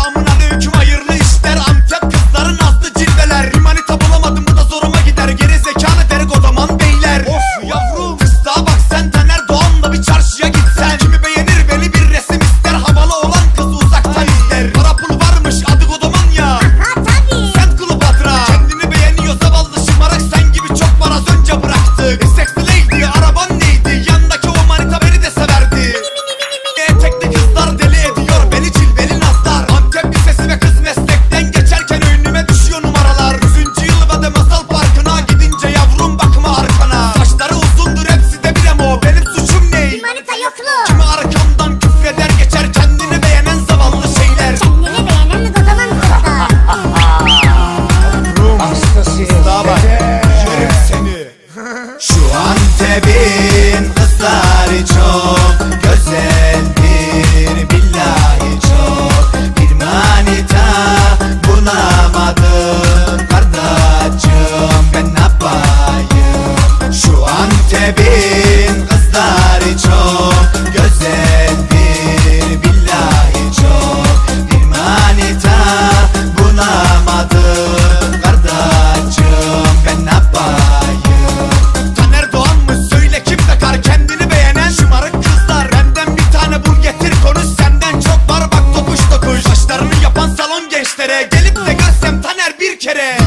Selamun aleyküm, hayırlı işler. Antep kızların nazlı cilveler. Bir manita bulamadım, bu da zoruma gider. Geri zekalı derik odaman beyler. Of yavrum, fıstığa bak sen, Taner Doğan'la bir çarşıya gitsen. Kimi beğenir beni, bir resim ister. Havalı olan kızı uzaktan ister. Para pul varmış, adı kodaman ya. Aha tabii. Sen Kleopatra, kendini beğeniyor zavallı şımarık. Sen gibi çok var, az önce bıraktık. Sexy lady, araban neydi? Yandaki o manita beni de severdi. Etekli kızlar deli ediyor beni, cilveli nazlar. Antep lisesi ve kız meslekten geçerken önüme düşüyor numaralar. 100. yıl ve de masal parkına gidince yavrum bakma arkana. Saçları uzundur hepsi de bir emo, benim suçum ne? Manita yoklu. Kimi arkamdan küfreder geçer, kendini beğenen zavallı şeyler. Kendini beğenen kodaman kızlar. Daha bak, yerim seni. Şu Antep'in kızları çok güzeldir, billahi çok. Bir manita bulamadım kardeşim, ben ne yapayım? Şu Antep'in kızları çok güzeldir, billahi çok. Bir manita bulamadım kardeşim, ben ne yapayım? Taner Doğan mı? Söyle kim takar kendini beğenen şımarık kızlar. Benden bir tane bul getir, konuş senden çok var bak, tokuş tokuş. Saçlarını yapan salon gençlere gelip de görsem Taner bir kere.